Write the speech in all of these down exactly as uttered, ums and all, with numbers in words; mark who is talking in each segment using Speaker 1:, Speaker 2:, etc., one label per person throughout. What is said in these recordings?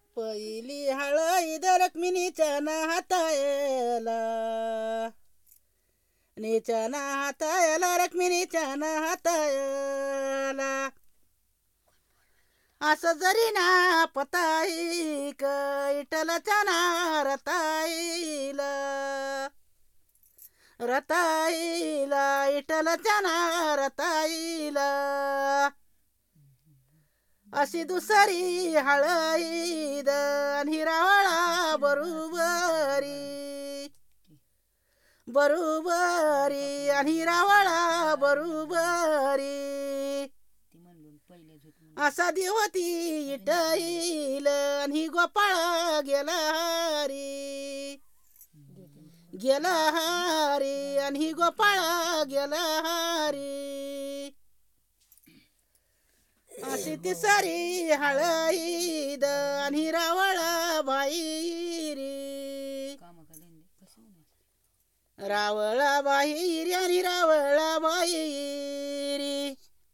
Speaker 1: पहिली हळद रखमिनीच्या ना हातायला, नीच्या ना हातायला रखमिनीच्या ना हातायला. असं जरी ना पताईक इटलच्या ना रताईला, रताईला इटलच्या ना रताईला. अशी दुसरी हळद हिरावळा बरोबरी, बरोबरी आणि हिरावळा बरोबरी. असा देवती इटईल आणि गोपाळ गेला हारी, गेला हारी आणि गोपाळ गेला हारी. अशी तिसरी हळद आणि हिरावळा बाईरी, रावळा बाईरी आणि रावळा बाईरी.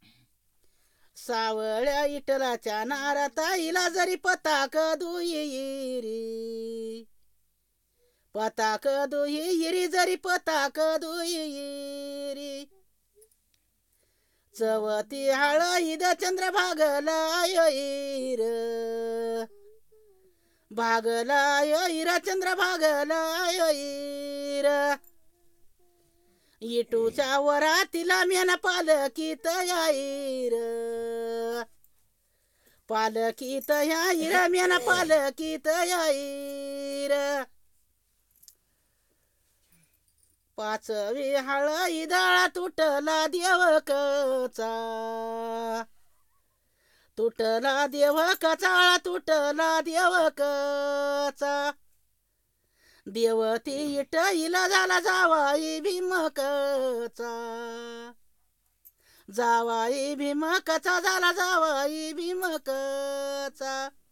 Speaker 1: सावळ्या इटलाच्या नारताईला जरी पताक दुईरी, पताक दुईरी जरी पताक दुईरी. चवती हळद चंद्रभागला येईर, भागला येईर चंद्रभागला येईर. इटूच्या वरातीला मेन पालकीत याईर, पालकीत याईर मेन पालकीत याईर. पाचवी हळद तुटला देवकचा, तुटला देवकचा तुटला देवकचा. देवती इटईला झाला जावाई भीमकचा, जावाई भीमकचा झाला जावाई भीमकचा.